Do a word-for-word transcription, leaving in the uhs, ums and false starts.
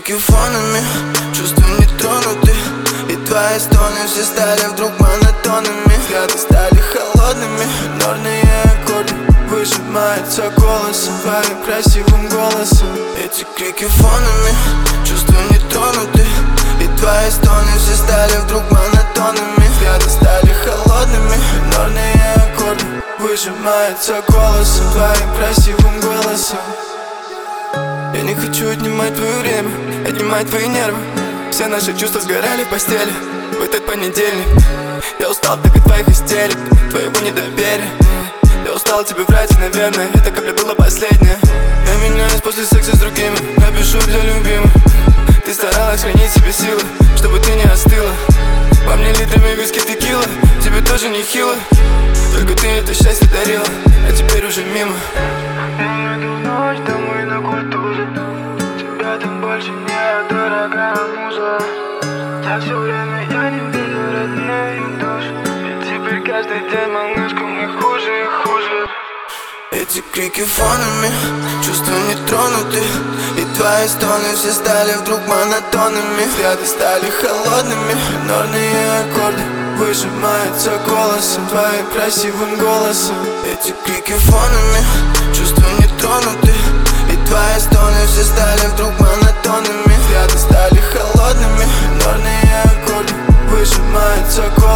крики фонами, чувства не тронуты. И твои стоны все стали вдруг монотонными. Взгляды стали холодными, минорные аккорды выжимаются голосом, твоим красивым голосом. Эти крики фонами, чувства не тронуты. И твои стоны все стали вдруг монотонными. Взгляды стали холодными, минорные аккорды выжимаются голосом, твоим красивым голосом. Я не хочу отнимать твое время, отнимать твои нервы. Все наши чувства сгорали в постели в этот понедельник. Я устал так от твоих истерик, твоего недоверия. Я устал тебе врать, и, наверное, эта капля была последняя. Я меняюсь после секса с другими, напишу для любимых. Ты старалась хранить себе силы, чтобы ты не остыла. Во мне литрами виски текила, тебе тоже не хило. Только ты это счастье дарила, а теперь уже мимо. Я иду в ночь домой на культуре. Тебя там больше нет, дорогая муза. За все время я не видел родную душу. И теперь каждый день, малышка, мне хуже и хуже. Эти крики фонами, чувства не тронуты. И твои стоны все стали вдруг монотонными. Взгляды стали холодными, минорные аккорды выжимаются голосом, твоим красивым голосом. Эти крики фонами, чувства не тронуты. И твои стоны все стали вдруг монотонными. Взгляды стали холодными, минорные аккорды выжимаются голосом.